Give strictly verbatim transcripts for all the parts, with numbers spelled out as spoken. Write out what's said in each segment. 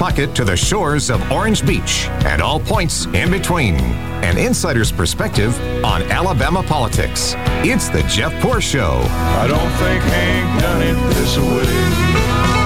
pocket to the shores of Orange Beach and all points in between. An insider's perspective on Alabama politics. It's the Jeff Poor Show. I don't think Hank done it this way.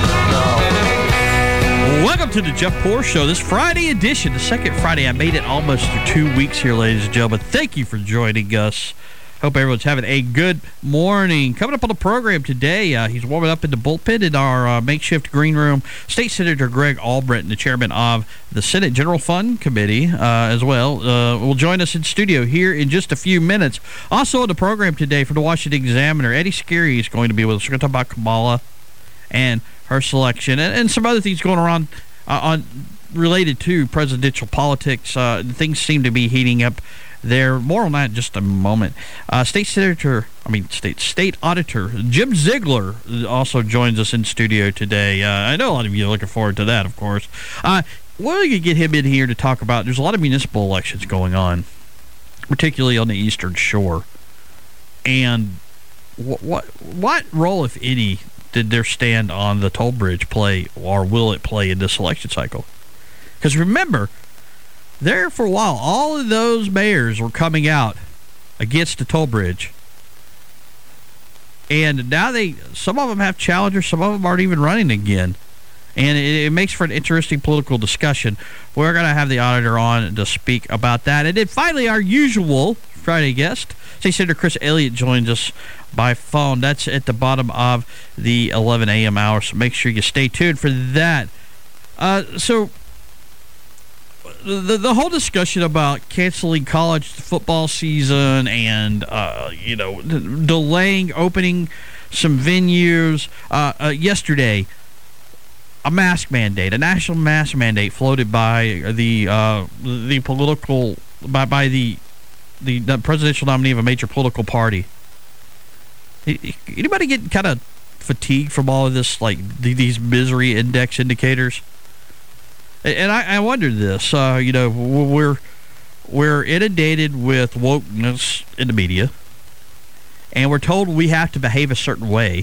No. Welcome to the Jeff Poor Show. This Friday edition, the second Friday. I made it almost through two weeks here, ladies and gentlemen. Thank you for joining us. Hope everyone's having a good morning. Coming up on the program today, uh, he's warming up in the bullpen in our uh, makeshift green room. State Senator Greg Albritton, the chairman of the Senate General Fund Committee uh, as well, uh, will join us in studio here in just a few minutes. Also on the program today from the Washington Examiner, Eddie Scarry is going to be with us. We're going to talk about Kamala and her selection and, and some other things going around uh, on related to presidential politics. Uh, things seem to be heating up there. More on that in just a moment. Uh, State Senator, I mean, State State Auditor Jim Ziegler also joins us in studio today. Uh, I know a lot of you are looking forward to that, of course. Uh, we're going to get him in here to talk about, there's a lot of municipal elections going on, particularly on the Eastern Shore. And what what, what role, if any, did their stand on the toll bridge play, or will it play in this election cycle? Because remember, there for a while, all of those mayors were coming out against the toll bridge. And now they, some of them have challengers, some of them aren't even running again. And it, it makes for an interesting political discussion. We're going to have the auditor on to speak about that. And then finally, our usual Friday guest, State Senator Chris Elliott, joins us by phone. That's at the bottom of the eleven a.m. hour, so make sure you stay tuned for that. Uh, so... The the whole discussion about canceling college football season and, uh, you know, d- delaying opening some venues. Uh, uh, yesterday, a mask mandate, a national mask mandate floated by the uh, the political, by, by the, the the presidential nominee of a major political party. Anybody get kind of fatigued from all of this, like these misery index indicators? And I, I wonder this, uh, you know, we're we're inundated with wokeness in the media, and we're told we have to behave a certain way.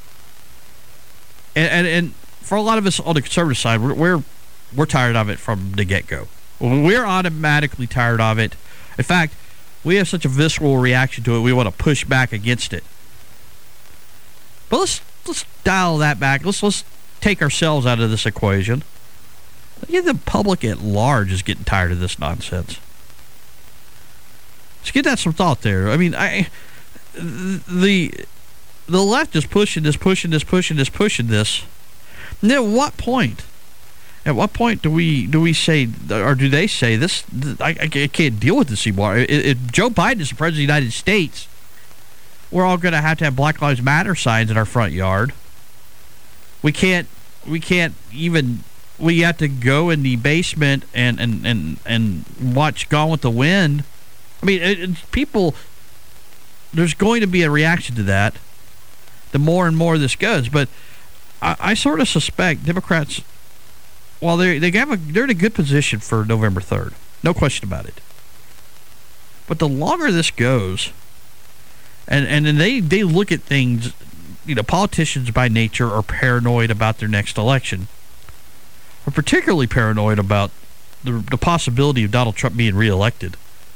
And and, and for a lot of us on the conservative side, we're, we're we're tired of it from the get-go. We're automatically tired of it. In fact, we have such a visceral reaction to it, we want to push back against it. But let's let's dial that back. Let's let's take ourselves out of this equation. Yeah, the public at large is getting tired of this nonsense. Let's get that some thought there. I mean, I the the left is pushing this, pushing this, pushing this, pushing this. And at what point? At what point do we do we say, or do they say this? I, I can't deal with this anymore. If, if Joe Biden is the president of the United States, we're all going to have to have Black Lives Matter signs in our front yard. We can't. We can't even. We have to go in the basement and, and, and, and watch Gone with the Wind. I mean, it, it, people, there's going to be a reaction to that the more and more this goes. But I, I sort of suspect Democrats, while they they have a, they're in a good position for November third, no question about it. But the longer this goes, and and then they, they look at things, you know, politicians by nature are paranoid about their next election. Are particularly paranoid about the, the possibility of Donald Trump being reelected.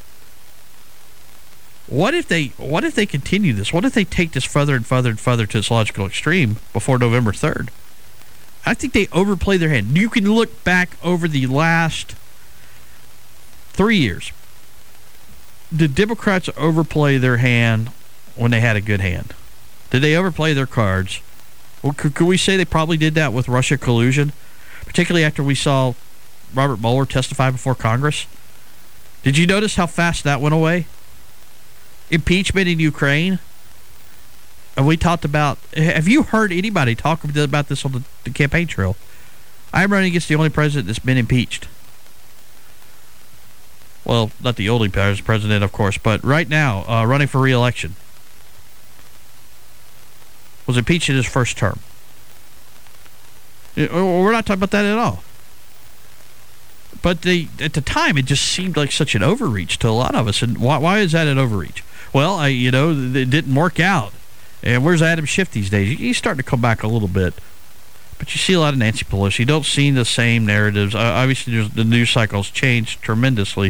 What if they what if they continue this? What if they take this further and further and further to its logical extreme before November third? I think they overplay their hand. You can look back over the last three years. Did Democrats overplay their hand when they had a good hand? Did they overplay their cards? Well, could, could we say they probably did that with Russia collusion? Particularly after we saw Robert Mueller testify before Congress. Did you notice how fast that went away? Impeachment in Ukraine. And we talked about, have you heard anybody talk about this on the, the campaign trail? I'm running against the only president that's been impeached. Well, not the only president, of course, but right now, uh, running for re-election. Was impeached in his first term. We're not talking about that at all. But the, at the time, it just seemed like such an overreach to a lot of us. And why, why is that an overreach? Well, I, you know, it didn't work out. And where's Adam Schiff these days? He's starting to come back a little bit. But you see a lot of Nancy Pelosi. You don't see the same narratives. Uh, obviously, there's, the news cycle's changed tremendously.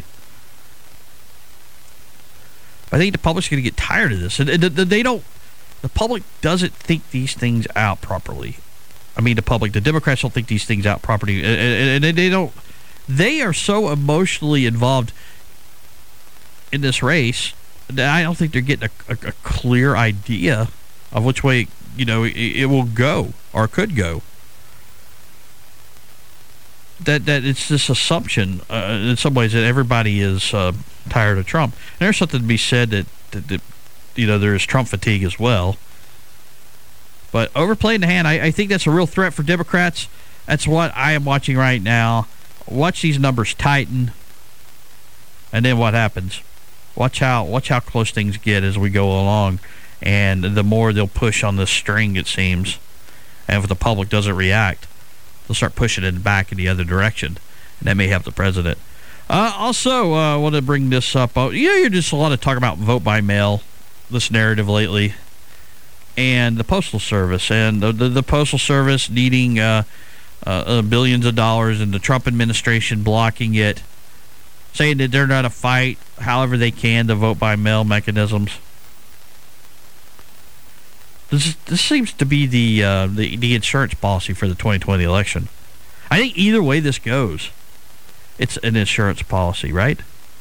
I think the public's going to get tired of this. They don't. The public doesn't think these things out properly. I mean, the public, the Democrats don't think these things out properly, and they don't. They are so emotionally involved in this race that I don't think they're getting a, a, a clear idea of which way, you know, it, it will go or could go. That that it's this assumption uh, in some ways that everybody is uh, tired of Trump. And there's something to be said that, that, that you know, there is Trump fatigue as well. But overplaying the hand, I, I think that's a real threat for Democrats. That's what I am watching right now. Watch these numbers tighten, and then what happens? Watch how watch how close things get as we go along, and the more they'll push on this string, it seems. And if the public doesn't react, they'll start pushing it back in the other direction, and that may help the president. Uh, also, I uh, want to bring this up. Uh, you know, you're just a lot of talk about vote by mail, this narrative lately, and the Postal Service, and the the, the Postal Service needing uh, uh, uh, billions of dollars, and the Trump administration blocking it, saying that they're going to fight however they can to vote by mail mechanisms. This this seems to be the, uh, the the insurance policy for the twenty twenty election. I think either way this goes, it's an insurance policy, right?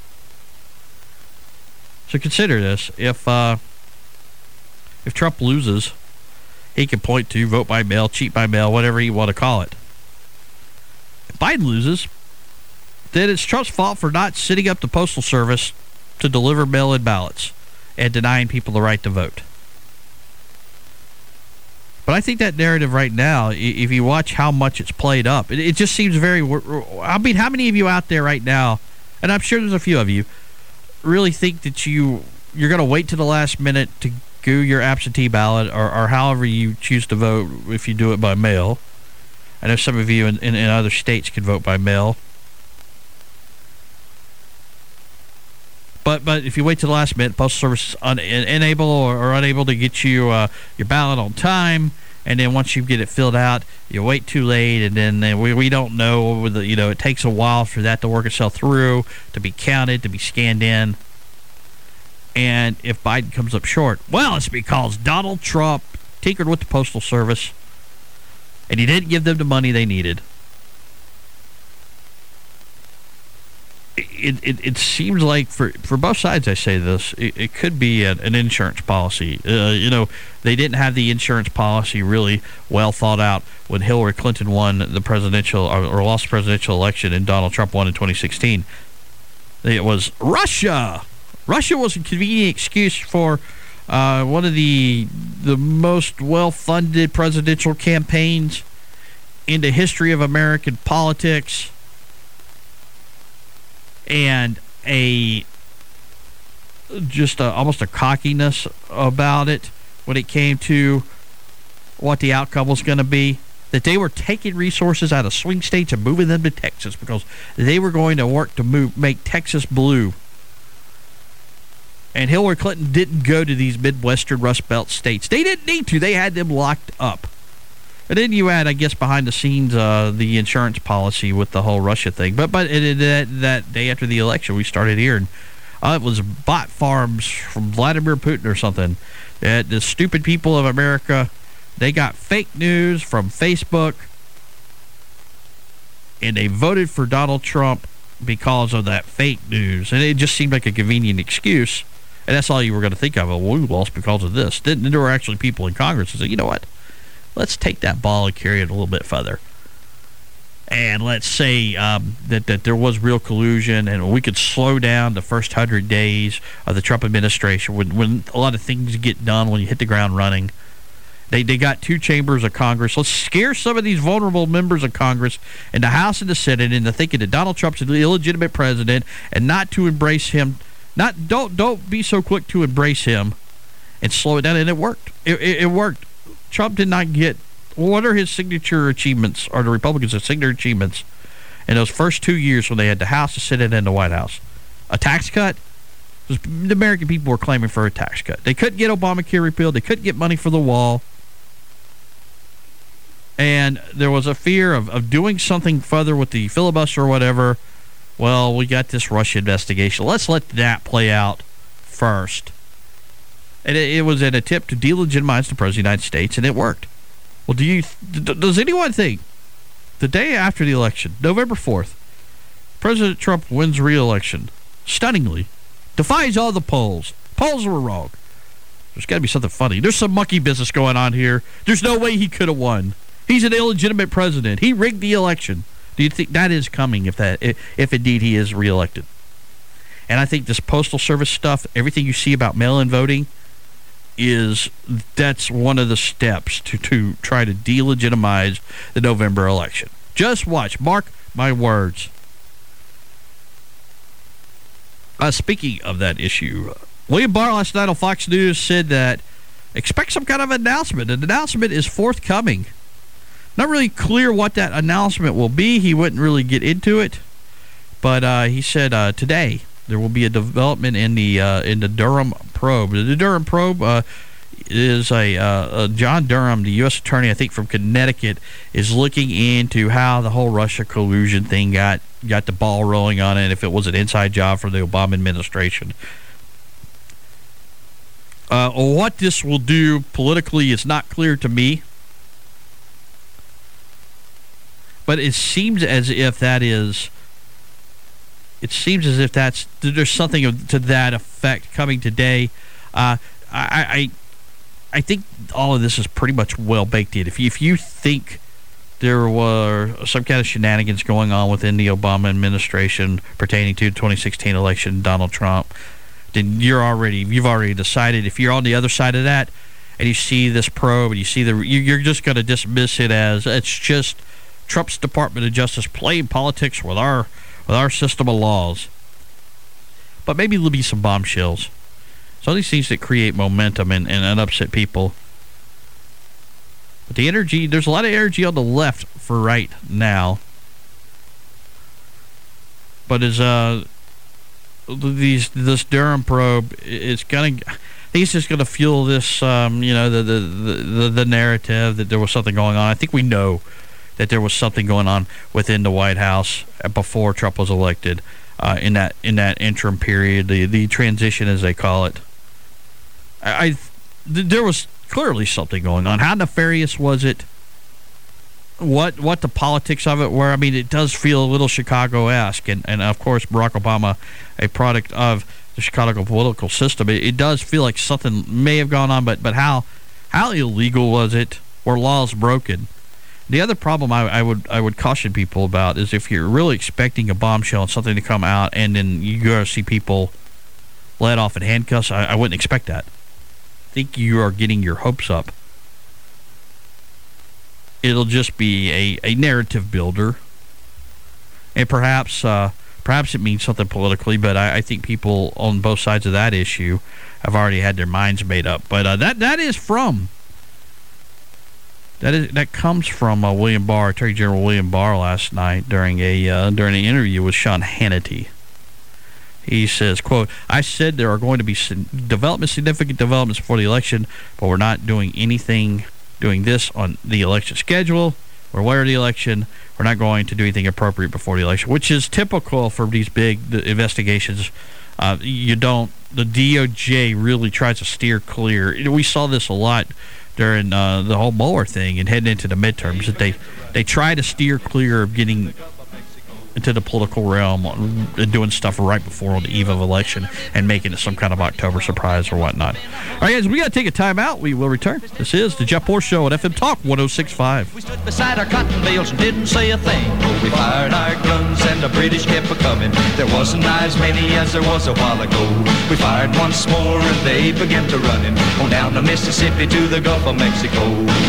So consider this: if uh, if Trump loses, he can point to vote by mail, cheat by mail, whatever you want to call it. If Biden loses, then it's Trump's fault for not setting up the Postal Service to deliver mail-in ballots and denying people the right to vote. But I think that narrative right now, if you watch how much it's played up, it, it just seems very... I mean, how many of you out there right now, and I'm sure there's a few of you, really think that you, you're going to wait to the last minute to do your absentee ballot or, or however you choose to vote if you do it by mail? I know some of you in, in, in other states can vote by mail. But but if you wait to the last minute, Postal Service is un, unable or, or unable to get you uh, your ballot on time, and then once you get it filled out, you wait too late, and then uh, we we don't know whether, you know, it takes a while for that to work itself through, to be counted, to be scanned in. And if Biden comes up short, well, it's because Donald Trump tinkered with the Postal Service, and he didn't give them the money they needed. It, it it seems like for, for both sides, I say this, it, it could be an, an insurance policy. Uh, you know, they didn't have the insurance policy really well thought out when Hillary Clinton won the presidential or, or lost the presidential election and Donald Trump won in twenty sixteen. It was Russia. Russia was a convenient excuse for uh, one of the the most well-funded presidential campaigns in the history of American politics. And a just a, almost a cockiness about it when it came to what the outcome was going to be, that they were taking resources out of swing states and moving them to Texas because they were going to work to move make Texas blue. And Hillary Clinton didn't go to these Midwestern Rust Belt states. They didn't need to. They had them locked up. And then you add, I guess, behind the scenes, uh, the insurance policy with the whole Russia thing. But but it, it, that, that day after the election, we started hearing uh, it was bot farms from Vladimir Putin or something. That the stupid people of America, they got fake news from Facebook, and they voted for Donald Trump because of that fake news. And it just seemed like a convenient excuse. And that's all you were going to think of. Well, we lost because of this. Then there were actually people in Congress who said, you know what? Let's take that ball and carry it a little bit further. And let's say um, that, that there was real collusion and we could slow down the first hundred days of the Trump administration when, when a lot of things get done, when you hit the ground running. They they got two chambers of Congress. Let's scare some of these vulnerable members of Congress in the House and the Senate into thinking that Donald Trump's an illegitimate president and not to embrace him. Not don't don't be so quick to embrace him and slow it down. And it worked. It, it, it worked. Trump did not get, what are his signature achievements, or the Republicans' signature achievements in those first two years when they had the House, the Senate, and the White House? A tax cut? The American people were claiming for a tax cut. They couldn't get Obamacare repealed. They couldn't get money for the wall. and there was a fear of, of doing something further with the filibuster or whatever. Well, we got this Russia investigation. Let's let that play out first. And it, it was an attempt to delegitimize the President of the United States, and it worked. Well, do you? Does anyone think the day after the election, November fourth, President Trump wins re-election stunningly, defies all the polls? Polls were wrong. There's got to be something funny. There's some monkey business going on here. There's no way he could have won. He's an illegitimate president. He rigged the election. Do you think that is coming if that if indeed he is reelected? And I think this Postal Service stuff, everything you see about mail-in voting, is that's one of the steps to, to try to delegitimize the November election. Just watch. Mark my words. Uh, speaking of that issue, William Barr last night on Fox News said that expect some kind of announcement. An announcement is forthcoming. Not really clear what that announcement will be. He wouldn't really get into it. But uh, he said uh, today there will be a development in the uh, in the Durham probe. The Durham probe uh, is a uh, John Durham, the U S attorney, I think from Connecticut, is looking into how the whole Russia collusion thing got got the ball rolling on it, if it was an inside job for the Obama administration. Uh, what this will do politically is not clear to me. But it seems as if that is, it seems as if that's, there's something of, to that effect coming today. Uh, I, I I think all of this is pretty much well baked in. If you, if you think there were some kind of shenanigans going on within the Obama administration pertaining to the twenty sixteen election, Donald Trump, then you're already, you've already decided. If you're on the other side of that and you see this probe and you see the, you're just going to dismiss it as it's just Trump's Department of Justice playing politics with our with our system of laws. But maybe there'll be some bombshells. So these things that create momentum and, and, and upset people. But the energy, there's a lot of energy on the left for right now. But as uh these this Durham probe, it's gonna, I think it's just gonna fuel this um, you know, the the, the the narrative that there was something going on. I think we know that there was something going on within the White House before Trump was elected, uh, in that in that interim period, the the transition as they call it. I, I th- there was clearly something going on. How nefarious was it? What what the politics of it were? I mean, it does feel a little Chicago-esque, and and of course Barack Obama, a product of the Chicago political system. It, it does feel like something may have gone on, but but how how illegal was it? Were laws broken? The other problem I, I would I would caution people about is if you're really expecting a bombshell and something to come out, and then you go to see people let off in handcuffs, I, I wouldn't expect that. I think you are getting your hopes up. It'll just be a, a narrative builder, and perhaps uh, perhaps it means something politically, but I, I think people on both sides of that issue have already had their minds made up. But uh, that that is from. That is that comes from uh, William Barr, Attorney General William Barr, last night during a uh, during an interview with Sean Hannity. He says, "quote I said there are going to be development, significant developments before the election, but we're not doing anything, doing this on the election schedule. We're aware of the election. We're not going to do anything appropriate before the election," which is typical for these big investigations. Uh, you don't. The D O J really tries to steer clear. We saw this a lot during uh, the whole Mueller thing and heading into the midterms, that they, they try to steer clear of getting into the political realm and doing stuff right before on the eve of election and making it some kind of October surprise or whatnot. All right, guys, we got to take a time out. We will return. This is the Jeff Poor Show at F M Talk one oh six point five. We stood beside our cotton bales and didn't say a thing. We fired our guns and the British kept a-coming. There wasn't as many as there was a while ago. We fired once more and they began to running on down the Mississippi to the Gulf of Mexico.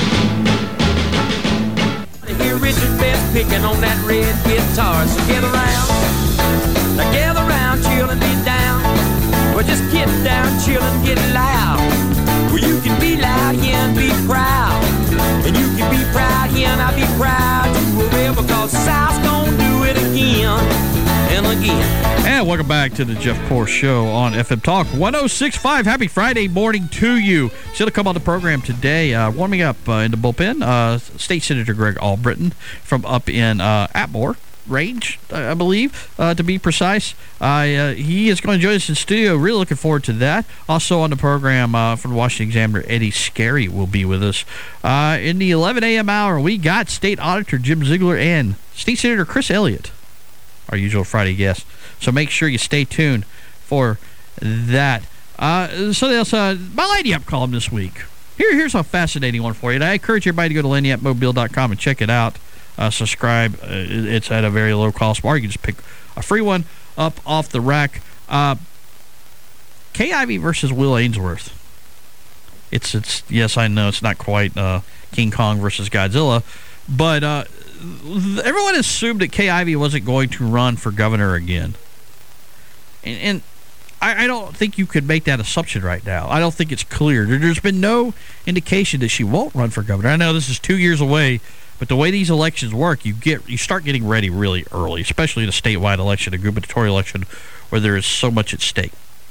Hear Richard Best picking on that red guitar. So get around, now gather around, chill and be down. Well, just get down, chill and get loud. Well, you can be loud here and be proud, and you can be proud here and I'll be proud. You will, because South's gonna do it again and again. And welcome back to the Jeff Poor Show on F M Talk one oh six point five. Happy Friday morning to you. Still to come on the program today, uh, warming up uh, in the bullpen, uh, State Senator Greg Albritton from up in uh, Atmore range, I believe, uh, to be precise. Uh, he is going to join us in studio. Really looking forward to that. Also on the program uh, from the Washington Examiner, Eddie Scarry will be with us. Uh, in the eleven a.m. hour, we got State Auditor Jim Ziegler and State Senator Chris Elliott, our usual Friday guest. So make sure you stay tuned for that. Uh, so else, uh, my Lagniappe column this week. Here, here's a fascinating one for you. And I encourage everybody to go to lagniappe mobile dot com and check it out. Uh, subscribe. Uh, it's at a very low cost, or you can just pick a free one up off the rack. Uh, Kay Ivey versus Will Ainsworth. It's it's yes, I know it's not quite uh, King Kong versus Godzilla, but uh, everyone assumed that Kay Ivey wasn't going to run for governor again, and, and I, I don't think you could make that assumption right now. I don't think it's clear. There, there's been no indication that she won't run for governor. I know this is two years away. But the way these elections work, you get you start getting ready really early, especially in a statewide election, a gubernatorial election, where there is so much at stake.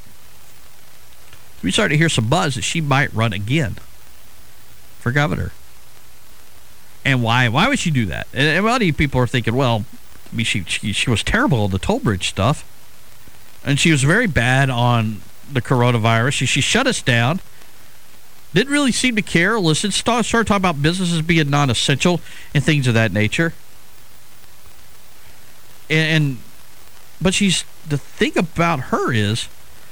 We started to hear some buzz that she might run again for governor. And why? Why would she do that? And, and a lot of people are thinking, well, I mean, she, she she was terrible on the toll bridge stuff, and she was very bad on the coronavirus. She she shut us down. Didn't really seem to care. Listen, start, start talking about businesses being non-essential and things of that nature. And, and but she's the thing about her is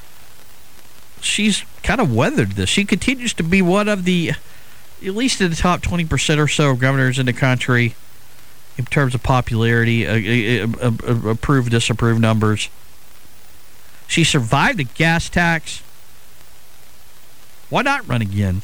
she's kind of weathered this. She continues to be one of the, at least in the top twenty percent or so of governors in the country in terms of popularity, uh, uh, uh, approved, disapproved numbers. She survived the gas tax. Why not run again?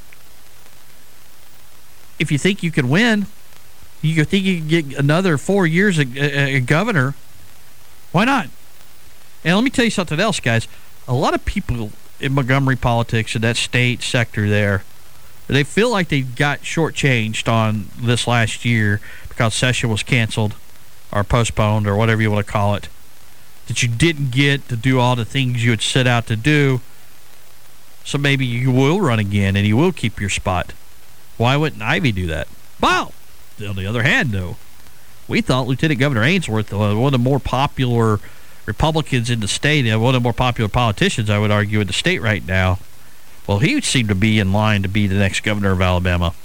If you think you can win, you think you can get another four years as a, a governor, why not? And let me tell you something else, guys. A lot of people in Montgomery politics, in that state sector there, they feel like they got shortchanged on this last year because session was canceled or postponed or whatever you want to call it, that you didn't get to do all the things you had set out to do. So maybe you will run again and you will keep your spot. Why wouldn't Ivey do that? Well, on the other hand, though, we thought Lieutenant Governor Ainsworth, uh, one of the more popular Republicans in the state, and one of the more popular politicians, I would argue, in the state right now, well, he would seem to be in line to be the next governor of Alabama.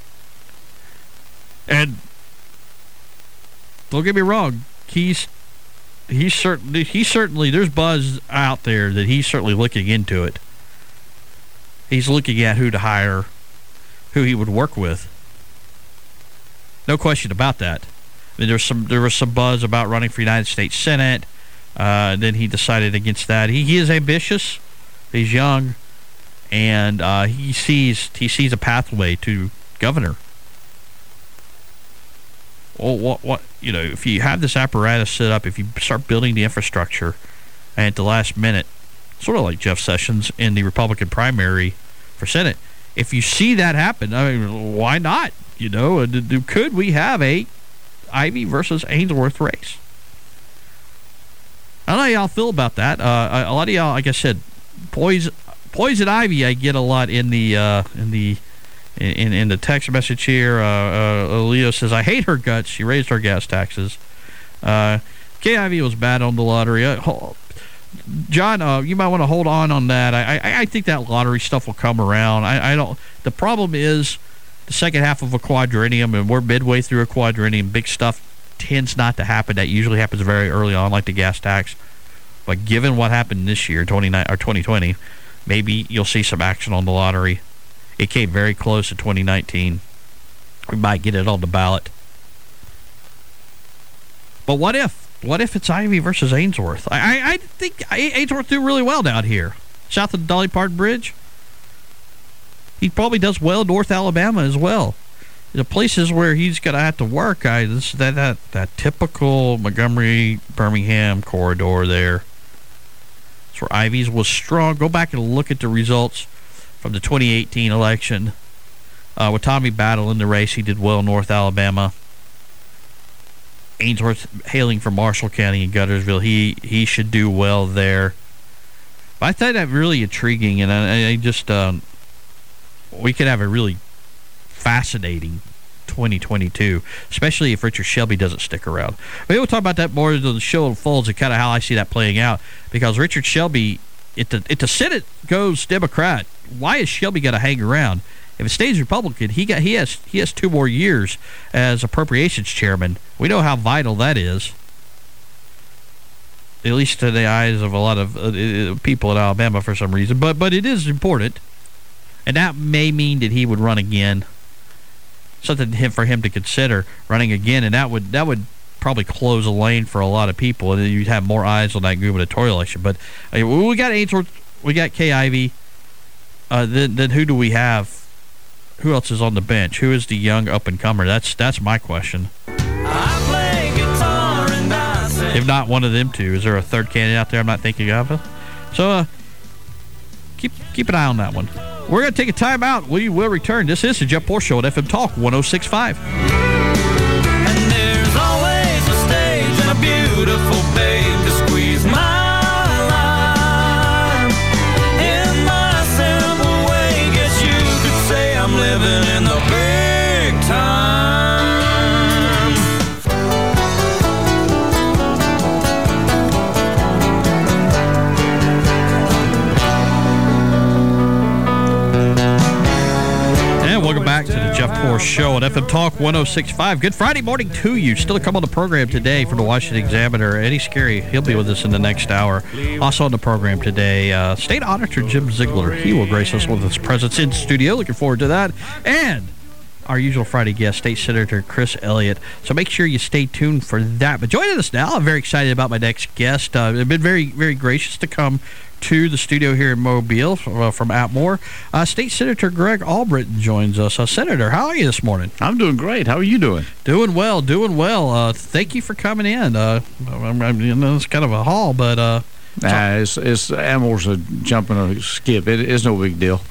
And don't get me wrong, he's he's certainly he's certainly there's buzz out there that he's certainly looking into it. He's looking at who to hire, who he would work with. No question about that. I mean, there's some there was some buzz about running for United States Senate. Uh, then he decided against that. He he is ambitious. He's young, and uh, he sees he sees a pathway to governor. Well, what what you know, if you have this apparatus set up, if you start building the infrastructure, and at the last minute, sort of like Jeff Sessions in the Republican primary for Senate, if you see that happen, I mean, why not? You know, could we have a Ivey versus Ainsworth race? I don't know how y'all feel about that. Uh, a lot of y'all, like I said, Poison, Poison Ivy, I get a lot in the uh, in the in in the text message here. Uh, uh, Leo says, I hate her guts. She raised our gas taxes. Uh, Kay Ivey was bad on the lottery. Uh, John, uh, you might want to hold on on that. I, I I think that lottery stuff will come around. I, I don't. The problem is the second half of a quadrennium, and we're midway through a quadrennium. Big stuff tends not to happen. That usually happens very early on, like the gas tax. But given what happened this year, twenty-nine or twenty twenty, maybe you'll see some action on the lottery. It came very close in twenty nineteen. We might get it on the ballot. But what if? What if it's Ivey versus Ainsworth? I, I, I think Ainsworth do really well down here, south of the Dolly Parton Bridge. He probably does well in North Alabama as well. The places where he's going to have to work, I this that that that typical Montgomery Birmingham corridor there. That's where Ivey's was strong. Go back and look at the results from the twenty eighteen election. Uh, with Tommy Battle in the race, he did well in North Alabama. Ainsworth, hailing from Marshall County in Guttersville, he he should do well there. But I thought that really intriguing, and I, I just um, we could have a really fascinating twenty twenty-two, especially if Richard Shelby doesn't stick around. Maybe we'll talk about that more as the show unfolds and kind of how I see that playing out, because Richard Shelby, if the, if the Senate goes Democrat, why is Shelby got to hang around? If it stays Republican, he got he has he has two more years as appropriations chairman. We know how vital that is, at least to the eyes of a lot of uh, people in Alabama for some reason. But but it is important, and that may mean that he would run again. Something for him to consider, running again, and that would that would probably close a lane for a lot of people, and you'd have more eyes on that gubernatorial election. But uh, we got Ainsworth, we got Kay Ivey. Uh, then then who do we have? Who else is on the bench? Who is the young up-and-comer? That's that's my question. I play guitar and I sing. If not one of them two, is there a third candidate out there I'm not thinking of? So uh, keep keep an eye on that one. We're going to take a time out. We will return. This is the Jeff Poor Show at F M Talk one oh six point five. And there's always a stage and a beautiful babe to squeeze my life. In my simple way, guess you could say I'm living in the big time. Welcome back to the Jeff Poor Show at F M Talk one oh six point five. Good Friday morning to you. Still to come on the program today from the Washington Examiner, Eddie Scary. He'll be with us in the next hour. Also on the program today, uh, State Auditor Jim Ziegler. He will grace us with his presence in studio. Looking forward to that. And our usual Friday guest, State Senator Chris Elliott. So make sure you stay tuned for that. But joining us now, I'm very excited about my next guest. Uh, they've been very, very gracious to come to the studio here in Mobile uh, from Atmore. Uh, State Senator Greg Albritton joins us. Uh, Senator, how are you this morning? I'm doing great. How are you doing? Doing well, doing well. Uh, thank you for coming in. Uh, I'm, I'm, you know, it's kind of a haul, but... Uh, nah, it's, it's Atmore's a jump and a skip. It is no big deal.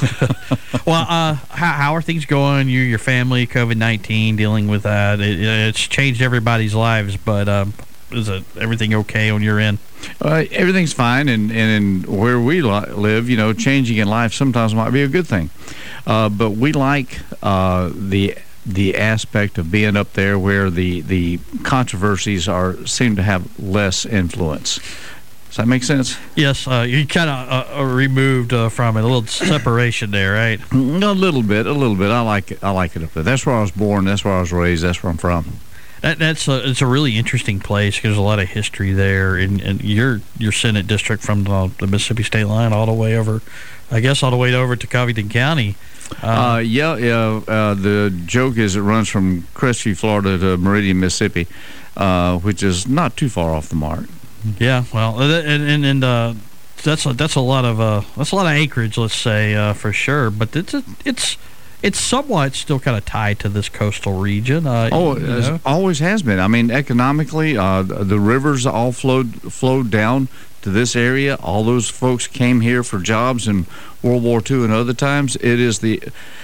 Well, uh, how, how are things going? You, your family, COVID nineteen, dealing with that. It, it's changed everybody's lives, but um, is it everything okay on your end? Uh, everything's fine, and, and in where we li- live, you know, changing in life sometimes might be a good thing. Uh, but we like uh, the the aspect of being up there where the, the controversies are seem to have less influence. Does that make sense? Yes, uh, you kind of uh, removed uh, from it, a little separation there, right? A little bit, a little bit. I like it. I like it up there. That's where I was born. That's where I was raised. That's where I'm from. That, that's a, it's a really interesting place because there's a lot of history there. And, and your your Senate district from the, the Mississippi state line all the way over, I guess, all the way over to Covington County. Uh, uh, yeah, yeah. Uh, the joke is it runs from Crestview, Florida to Meridian, Mississippi, uh, which is not too far off the mark. Yeah, well, and and, and uh, that's a, that's a lot of uh, that's a lot of acreage, let's say, uh, for sure. But it's a, it's it's somewhat still kind of tied to this coastal region. Uh, oh, you know? it always has been. I mean, economically, uh, the rivers all flowed flowed down to this area. All those folks came here for jobs in World War Two and other times. It is the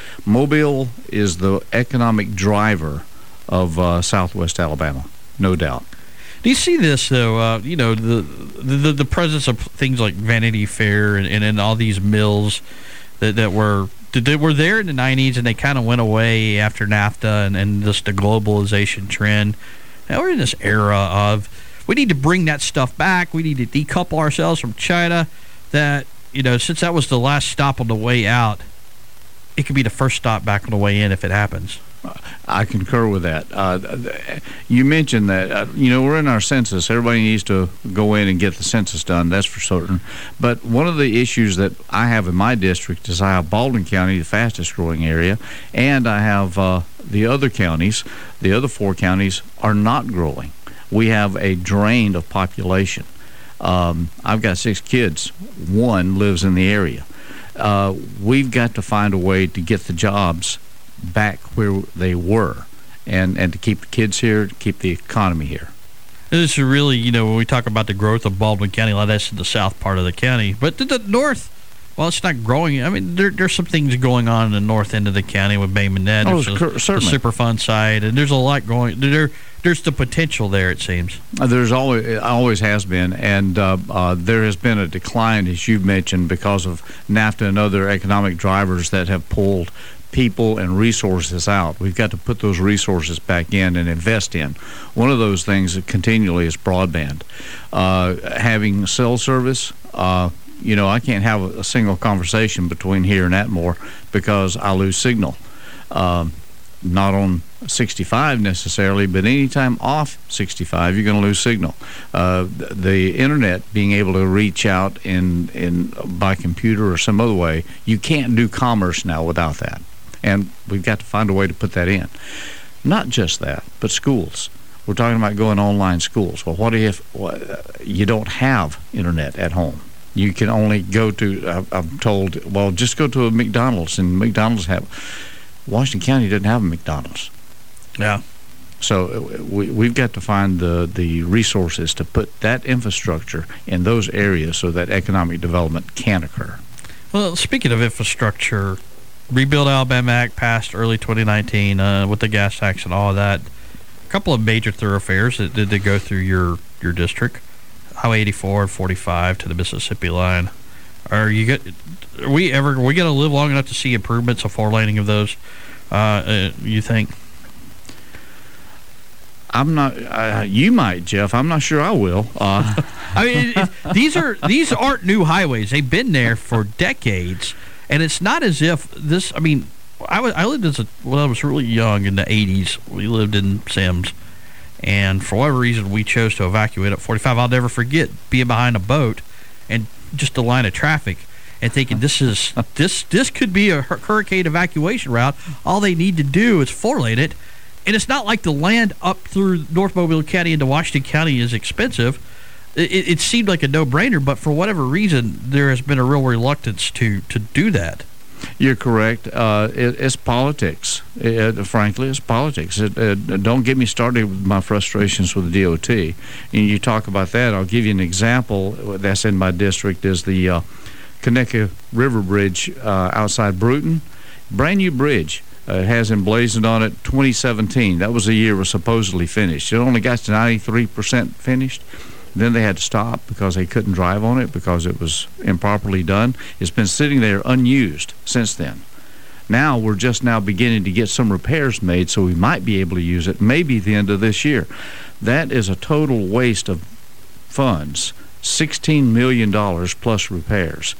Mobile is the economic driver of uh, Southwest Alabama, no doubt. Do you see this, though, uh, you know, the, the the presence of things like Vanity Fair and, and, and all these mills that, that were that were there in the nineties and they kind of went away after NAFTA and, and just the globalization trend. Now we're in this era of we need to bring that stuff back. We need to decouple ourselves from China. That, you know, since that was the last stop on the way out, it could be the first stop back on the way in if it happens. I concur with that. Uh, you mentioned that, uh, you know, we're in our census. Everybody needs to go in and get the census done, that's for certain. But one of the issues that I have in my district is I have Baldwin County, the fastest growing area, and I have uh, the other counties, the other four counties are not growing. We have a drain of population. Um, I've got six kids. One lives in the area. Uh, we've got to find a way to get the jobs back where they were, and, and to keep the kids here, to keep the economy here. This is really, you know, when we talk about the growth of Baldwin County, a lot of that's in the south part of the county. But the, the north, Well, it's not growing. I mean, there, there's some things going on in the north end of the county with Bay Minette. Oh, There's cur- the, the certainly. Superfund side, and there's a lot going. There, there's the potential there. It seems. Uh, There's always it always has been, and uh, uh, there has been a decline, as you've mentioned, because of NAFTA and other economic drivers that have pulled people and resources out. We've got to put those resources back in and invest in. One of those things continually is broadband. Uh, having cell service, uh, you know, I can't have a, a single conversation between here and Atmore because I lose signal. Um, not on sixty-five necessarily, but anytime off sixty-five, you're going to lose signal. Uh, the internet, being able to reach out in, in by computer or some other way, you can't do commerce now without that. And we've got to find a way to put that in. Not just that, but schools. We're talking about going online schools. Well, what if what, you don't have internet at home? You can only go to, uh, I'm told, well, just go to a McDonald's, and McDonald's have, Washington County doesn't have a McDonald's. Yeah. So uh, we, we've got to find the, the resources to put that infrastructure in those areas so that economic development can occur. Well, speaking of infrastructure, Rebuild Alabama Act passed early twenty nineteen uh, with the gas tax and all of that. A couple of major thoroughfares that did they go through your, your district, Highway eighty-four and forty-five to the Mississippi line. Are you get? Are we ever? Are we going to live long enough to see improvements of four laning of those? Uh, uh, you think? I'm not. Uh, you might, Jeff. I'm not sure I will. Uh, I mean, it, it, these are these aren't new highways. They've been there for decades, and it's not as if this. I mean, I was I lived as a when I was really young in the eighties. We lived in Sims, and for whatever reason, we chose to evacuate at forty-five. I'll never forget being behind a boat and just a line of traffic and thinking this is this this could be a hurricane evacuation route. All they need to do is four lane it. And it's not like the land up through North Mobile County into Washington County is expensive. It, it seemed like a no-brainer, but for whatever reason, there has been a real reluctance to, to do that. You're correct. Uh, it, it's politics. It, frankly, it's politics. It, it, don't get me started with my frustrations with the D O T. And you talk about that, I'll give you an example that's in my district is the uh, Conecuh River Bridge uh, outside Bruton. Brand new bridge. Uh, it has emblazoned on it twenty seventeen. That was the year it was supposedly finished. It only got to ninety-three percent finished. Then they had to stop because they couldn't drive on it because it was improperly done. It's been sitting there unused since then. Now we're just now beginning to get some repairs made, so we might be able to use it maybe at the end of this year. That is a total waste of funds, sixteen million dollars plus repairs.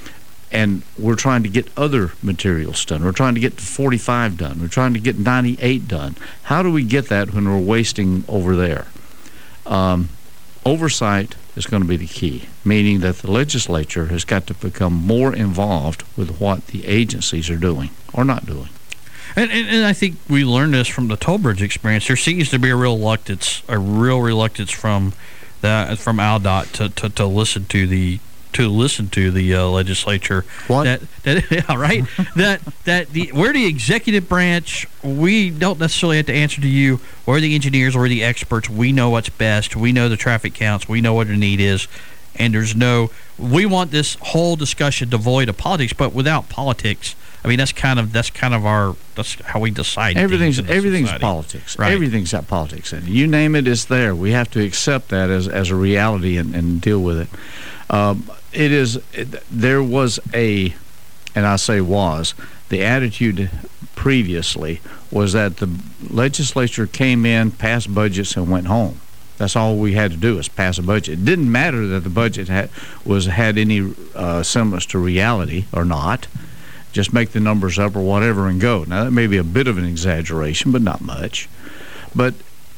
And we're trying to get other materials done. We're trying to get forty-five done. We're trying to get ninety-eight done. How do we get that when we're wasting over there? Um, oversight is going to be the key, meaning that the legislature has got to become more involved with what the agencies are doing or not doing. And, and, and I think we learned this from the toll bridge experience. There seems to be a real reluctance, a real reluctance from the, from Al D O T to, to, to listen to the to listen to the uh, legislature. What? That, that, yeah, right? that that the we're the executive branch. We don't necessarily have to answer to you. We're the engineers. We're the experts. We know what's best. We know the traffic counts. We know what the need is. And there's no. We want this whole discussion devoid of politics, but without politics. I mean, that's kind of that's kind of our that's how we decide. Everything's things in everything's society. politics. Right. Everything's got politics in it. You name it, it's there. We have to accept that as as a reality and, and deal with it. Um, it is. It, there was a, and I say was, the attitude previously was that the legislature came in, passed budgets, and went home. That's all we had to do is pass a budget. It didn't matter that the budget had was had any uh, semblance to reality or not. Just make the numbers up or whatever and go. Now, that may be a bit of an exaggeration, but not much. But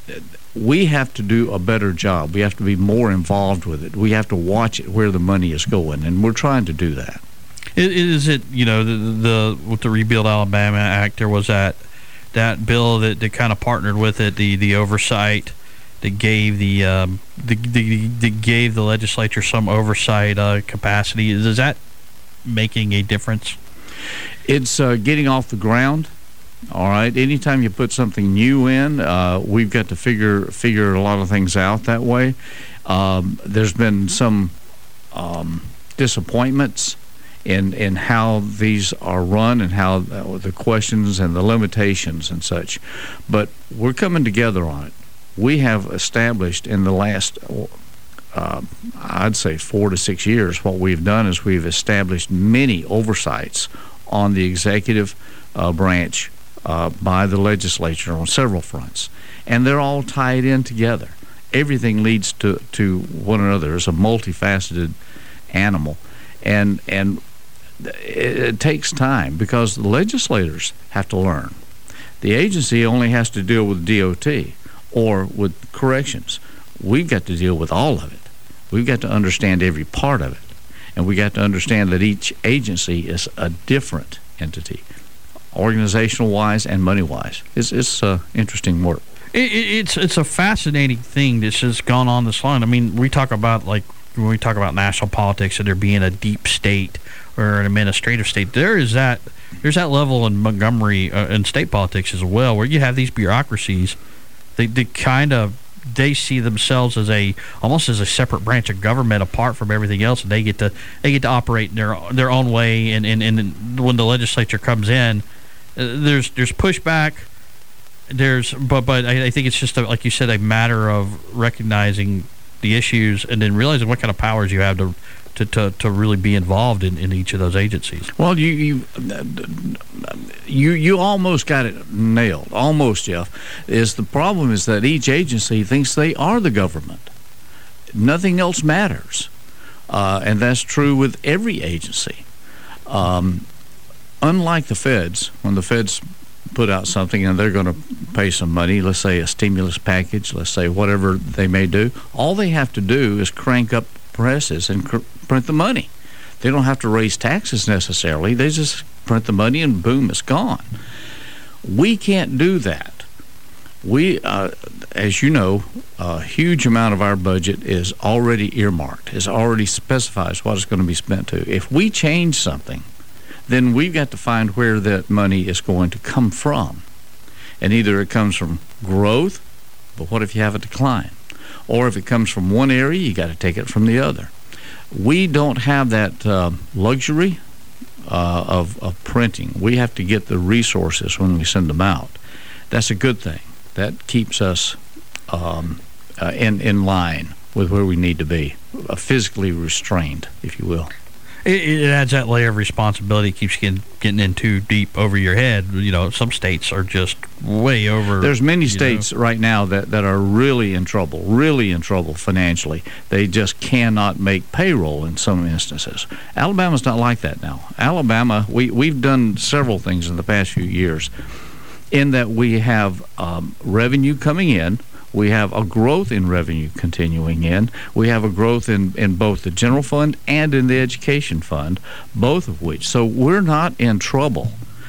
we have to do a better job. We have to be more involved with it. We have to watch it where the money is going, and we're trying to do that. Is it, you know, the, the with the Rebuild Alabama Act, there was that that bill that, that kind of partnered with it, the, the oversight that gave the, um, the, the, that gave the legislature some oversight uh, capacity. Is that making a difference? It's uh, getting off the ground. All right. Anytime you put something new in, uh, we've got to figure figure a lot of things out that way. Um, there's been some um, disappointments in in how these are run and how uh, the questions and the limitations and such. But we're coming together on it. We have established in the last, uh, I'd say, four to six years, what we've done is we've established many oversights on the executive uh, branch uh, by the legislature on several fronts. And they're all tied in together. Everything leads to, to one another. It's a multifaceted animal. And, and it, it takes time because the legislators have to learn. The agency only has to deal with D O T or with corrections. We've got to deal with all of it. We've got to understand every part of it. And we got to understand that each agency is a different entity, organizational-wise and money-wise. It's, it's uh, interesting work. It, it, it's it's a fascinating thing that's just gone on this line. I mean, we talk about, like, when we talk about national politics and there being a deep state or an administrative state, there is that there's that level in Montgomery uh, and state politics as well, where you have these bureaucracies. They, they kind of they see themselves as a almost as a separate branch of government apart from everything else, and they get to they get to operate in their their own way. And, and, and when the legislature comes in, uh, there's there's pushback. There's but but I, I think it's just a, like you said, a matter of recognizing the issues and then realizing what kind of powers you have to to, to, to really be involved in, in each of those agencies. Well, you you you you almost got it nailed. Almost, Jeff. Is the problem is that each agency thinks they are the government. Nothing else matters, uh, and that's true with every agency. Um, unlike the feds, when the feds put out something and they're going to pay some money, let's say a stimulus package, let's say whatever they may do, all they have to do is crank up presses and cr- print the money. They don't have to raise taxes necessarily. They just print the money and boom, it's gone. We can't do that. We, uh, as you know, a huge amount of our budget is already earmarked, is already specifies what it's going to be spent to. If we change something, then we've got to find where that money is going to come from. And either it comes from growth, but what if you have a decline? Or if it comes from one area, you got to take it from the other. We don't have that uh, luxury uh, of, of printing. We have to get the resources when we send them out. That's a good thing. That keeps us um, uh, in, in line with where we need to be, uh, physically restrained, if you will. It, it adds that layer of responsibility. It keeps getting getting in too deep over your head. You know, some states are just way over. There's many states know. right now that, that are really in trouble, really in trouble financially. They just cannot make payroll in some instances. Alabama's not like that now. Alabama, we, we've done several things in the past few years in that we have um, revenue coming in. We have a growth in revenue continuing in. We have a growth in, in both the general fund and in the education fund, both of which. So we're not in trouble.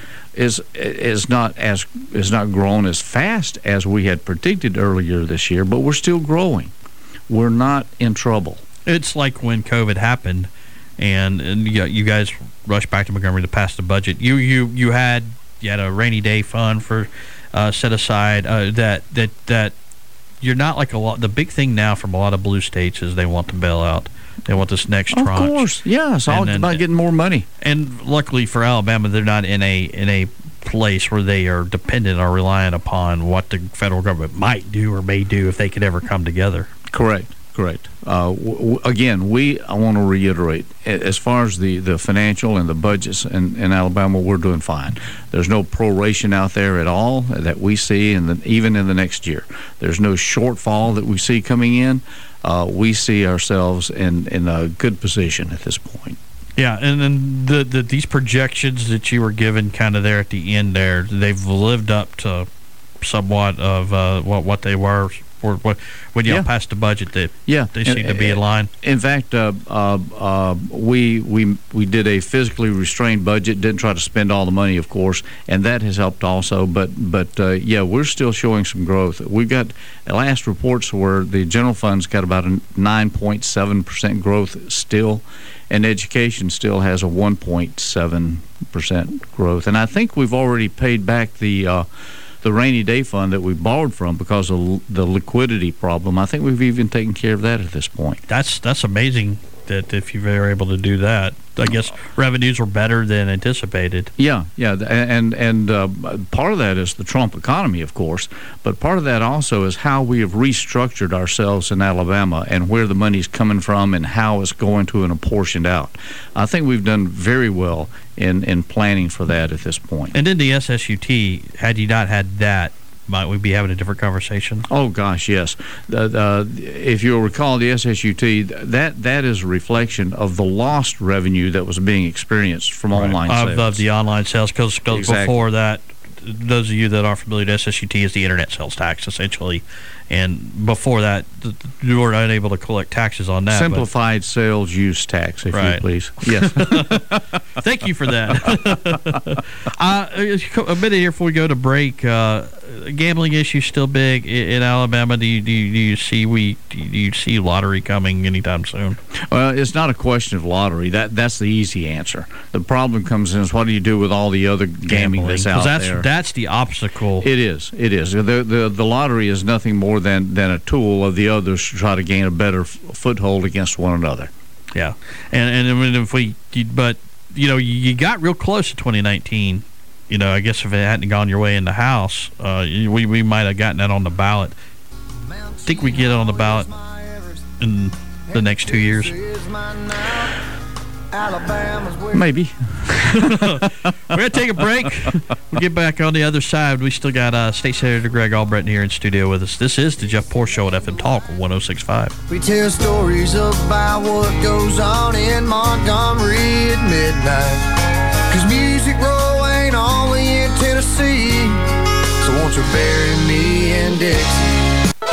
Is is not as is not grown as fast as we had predicted earlier this year, but we're still growing. We're not in trouble. It's like when COVID happened, and, and you, you guys rushed back to Montgomery to pass the budget. You you you had you had a rainy day fund for uh, set aside uh, that that that. You're not like a lot. The big thing now from a lot of blue states is they want to bail out. They want this next tranche. Of course, yeah. It's all then, about getting more money. And luckily for Alabama, they're not in a in a place where they are dependent or reliant upon what the federal government might do or may do if they could ever come together. Correct. Correct. Uh, w- w- again, we, I want to reiterate, as far as the, the financial and the budgets in, in Alabama, we're doing fine. There's no proration out there at all that we see, in the, even in the next year. There's no shortfall that we see coming in. Uh, we see ourselves in, in a good position at this point. Yeah, and then the, the these projections that you were given kind of there at the end there, they've lived up to somewhat of uh, what, what they were. Or what, when y'all yeah. passed the budget, they yeah. they seem and, to be in line. In fact, uh, uh, uh, we we we did a physically restrained budget. Didn't try to spend all the money, of course, and that has helped also. But but uh, yeah, we're still showing some growth. We've got the last reports where the general fund's got about a nine point seven percent growth still, and education still has a one point seven percent growth. And I think we've already paid back the. Uh, the rainy day fund that we borrowed from because of the liquidity problem. I think we've even taken care of that at this point. That's that's amazing that if you were able to do that. I guess revenues were better than anticipated. Yeah, yeah, and and uh, part of that is the Trump economy, of course, but part of that also is how we have restructured ourselves in Alabama and where the money's coming from and how it's going to and apportioned out. I think we've done very well in, in planning for that at this point. And then the S S U T, had you not had that, might we be having a different conversation? Oh gosh, yes. The, the, if you'll recall, the S S U T, that that is a reflection of the lost revenue that was being experienced from Right. online Of, sales. of the online sales, because Exactly. before that, those of you that aren't familiar, the S S U T is the internet sales tax, essentially. And before that, th- you were unable to collect taxes on that. Simplified sales use tax, if Right. you please. Yes. But thank you for that. uh, a minute here before we go to break. Uh, gambling issue still big in, in Alabama. Do you, do you do you see we do you see lottery coming anytime soon? Well, it's not a question of lottery. That that's the easy answer. The problem comes in is what do you do with all the other gambling that's 'Cause out that's, there? That's the obstacle. It is. It is. The, the the lottery is nothing more than, than a tool of the others to try to gain a better f- foothold against one another. Yeah, and and I mean, if we, but you know, you got real close to twenty nineteen. You know, I guess if it hadn't gone your way in the House, uh, we we might have gotten that on the ballot. I think we get it on the ballot in the next two years. Maybe. We're going to take a break. We'll get back on the other side. We still got uh, State Senator Greg Albritton here in studio with us. This is the Jeff Poor Show at F M Talk one oh six point five. We tell stories about what goes on in Montgomery at midnight. Cause Music Row ain't only in Tennessee. So won't you bury me in Dixie?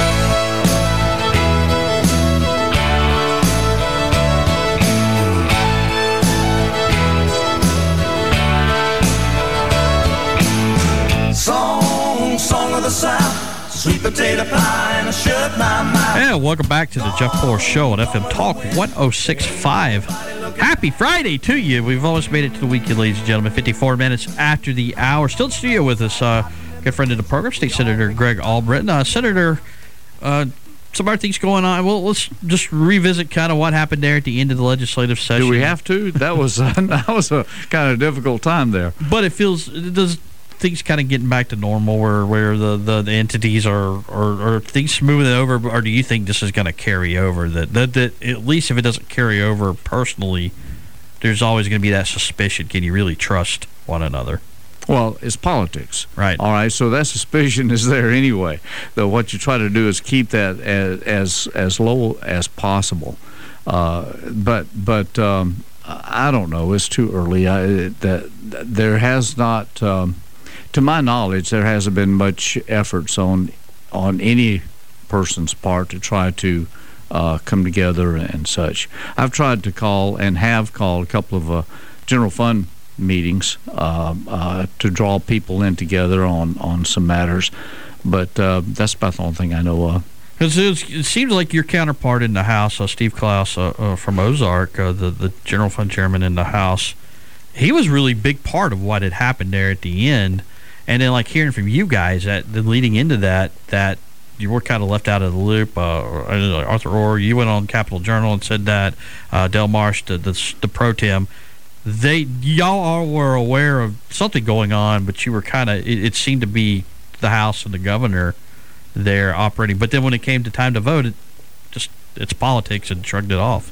Song, song of the South, sweet potato pie, and I shut my mouth. Yeah, welcome back to the Jeff Poor Show at F M Talk one oh six point five. Happy Friday to you. We've almost made it to the weekend, ladies and gentlemen. fifty-four minutes after the hour. Still in studio with us, uh, good friend of the program, State Senator Greg Albritton. Uh, Senator, uh, some other things going on. Well, let's just revisit kind of what happened there at the end of the legislative session. Do we have to? That was uh, that was a kind of difficult time there. But it feels it does things kind of getting back to normal, where where the, the, the entities are, are, are things smoothing over, or do you think this is going to carry over? That, that that at least if it doesn't carry over personally, there's always going to be that suspicion. Can you really trust one another? Well, it's politics. Right. All right, so that suspicion is there anyway. Though what you try to do is keep that as as, as low as possible. Uh, but but um, I don't know. It's too early. I, that there has not, um, to my knowledge, there hasn't been much efforts on on any person's part to try to uh, come together and such. I've tried to call and have called a couple of uh, general fund meetings uh, uh, to draw people in together on, on some matters, but uh, that's about the only thing I know of. Because it seems like your counterpart in the House, uh, Steve Klaus uh, uh, from Ozark, uh, the, the general fund chairman in the House, he was really a big part of what had happened there at the end. And then, like, hearing from you guys, that the leading into that, that you were kind of left out of the loop. Uh, Arthur Orr, you went on Capital Journal and said that. Uh, Del Marsh, the, the, the pro tem, they y'all all were aware of something going on, but you were kind of, it, it seemed to be the House and the governor there operating. But then when it came to time to vote, it just it's politics and shrugged it off.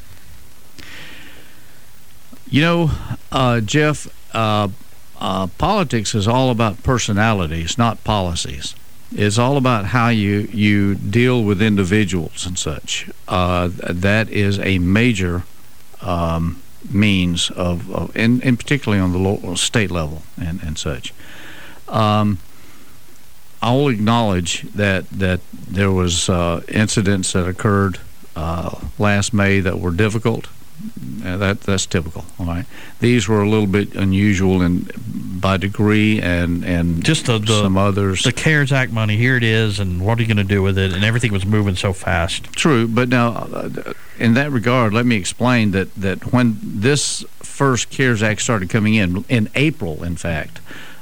You know, uh, Jeff, uh, uh, politics is all about personalities, not policies. It's all about how you, you deal with individuals and such. Uh, that is a major um, means of, of and, and particularly on the local, state level and, and such. Um, I will acknowledge that that there was uh, incidents that occurred uh, last May that were difficult. Uh, that that's typical. All right, these were a little bit unusual in by degree, and and Just the, the some others. the CARES Act money, here it is, and what are you going to do with it? And everything was moving so fast. True, but now, uh, in that regard, let me explain that, that when this first CARES Act started coming in, in April, in fact,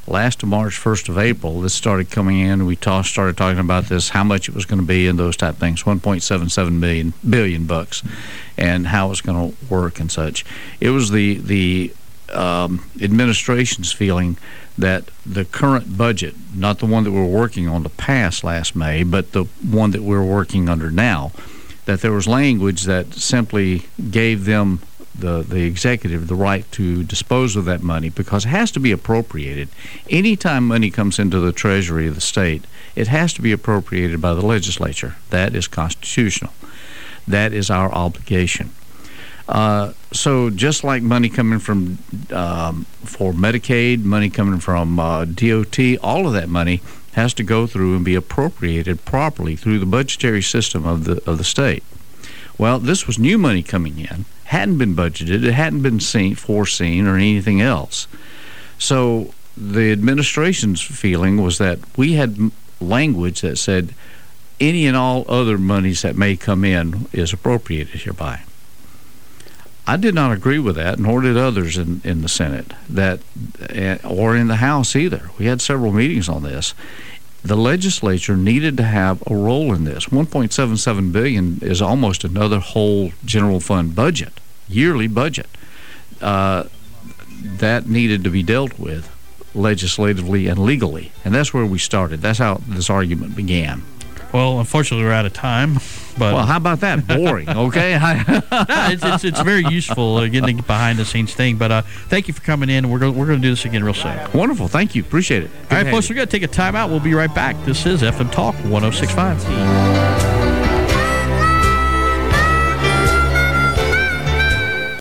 Last of March, first of April, this started coming in. We talk, started talking about this, how much it was going to be and those type of things, one point seven seven million billion bucks, and how it's going to work and such. It was the the um, administration's feeling that the current budget, not the one that we're working on to pass last May, but the one that we're working under now, that there was language that simply gave them, the, the executive, the right to dispose of that money because it has to be appropriated. Anytime money comes into the treasury of the state, it has to be appropriated by the legislature. That is constitutional. That is our obligation. Uh, so just like money coming from um, for Medicaid, money coming from uh, D O T, all of that money has to go through and be appropriated properly through the budgetary system of the of the state. Well, this was new money coming in, hadn't been budgeted, it hadn't been seen, foreseen, or anything else. So the administration's feeling was that we had language that said any and all other monies that may come in is appropriated hereby. I did not agree with that, nor did others in, in the Senate, that, or in the House either. We had several meetings on this. The legislature needed to have a role in this. one point seven seven billion dollars is almost another whole general fund budget, yearly budget. Uh, that needed to be dealt with legislatively and legally, and that's where we started. That's how this argument began. Well, unfortunately, we're out of time. But well, how about that? Boring, okay? no, it's, it's, it's very useful uh, getting the behind-the-scenes thing. But uh, thank you for coming in. We're going we're going to do this again real soon. Wonderful. Thank you. Appreciate it. Good All right, folks, we're going to take a time out. We'll be right back. This is F M Talk one oh six point five.